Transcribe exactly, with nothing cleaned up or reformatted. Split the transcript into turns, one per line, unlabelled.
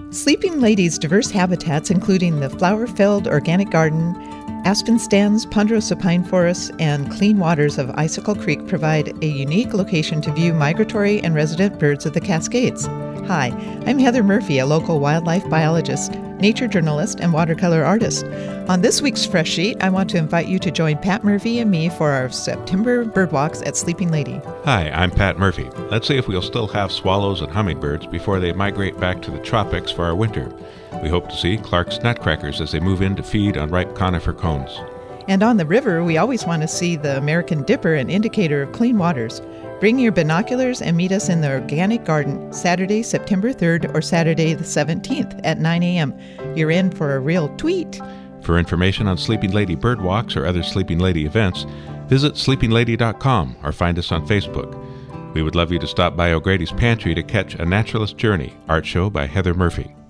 Sleeping Lady's diverse habitats, including the flower-filled organic garden, aspen stands, ponderosa pine forests, and clean waters of Icicle Creek, provide a unique location to view migratory and resident birds of the Cascades. Hi, I'm Heather Murphy, a local wildlife biologist, nature journalist, and watercolor artist. On this week's Fresh Sheet, I want to invite you to join Pat Murphy and me for our September birdwalks at Sleeping Lady.
Hi, I'm Pat Murphy. Let's see if we'll still have swallows and hummingbirds before they migrate back to the tropics for our winter. We hope to see Clark's nutcrackers as they move in to feed on ripe conifer cones.
And on the river, we always want to see the American Dipper, an indicator of clean waters. Bring your binoculars and meet us in the organic garden Saturday, September third or Saturday the seventeenth at nine a.m. You're in for a real tweet.
For information on Sleeping Lady birdwalks or other Sleeping Lady events, visit sleeping lady dot com or find us on Facebook. We would love you to stop by O'Grady's Pantry to catch A Naturalist Journey, art show by Heather Murphy.